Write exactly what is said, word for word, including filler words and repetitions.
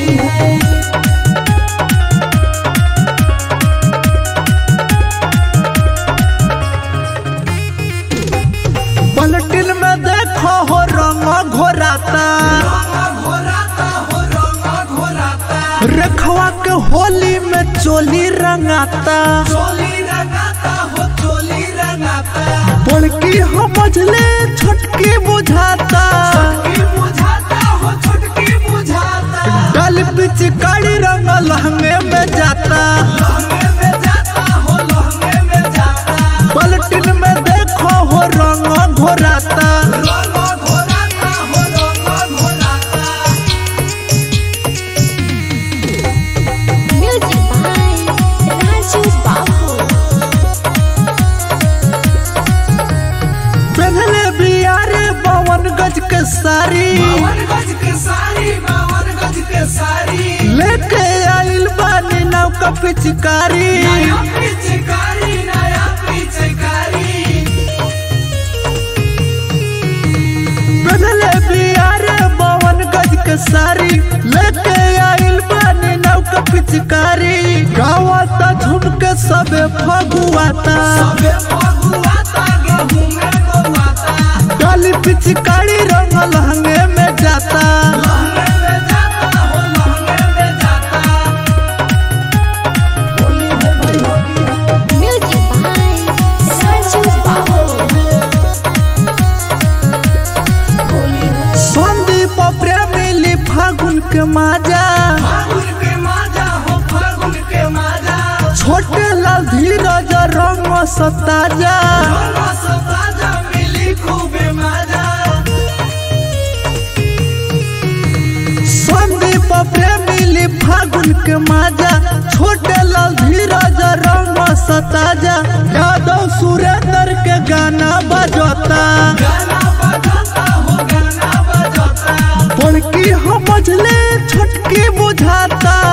पलटिन में देखो हो रंग घोराता, रखवा के होली में चोली रंगाता, बड़की हो मझले छोटकी बुझाता, डाल पिचकारी रंग लहंगे में जाता। पलटिन में देखो हो रंग घोराता, पहले बियारे बावन गज के सारी, लेके आइल बानी नाव का पिचकारी, पहले बियारे बावन गज के सारी, लेके आइल बानी नाव का पिचकारी। गावाता झुम के सबे फगुआता, डाली पिचकारी रंग लहंगे में जाता। संदीप प्रेमी फागुन के माजा, छोटे लाल धीरज रंग सताजा, संदीप प्रेमी फागुन के माजा, छोटे लाल धीरज रंग सताजा। यादव सुरेंद्र के गाना बजता, बड़की हो मझले छोटकी बुझाता।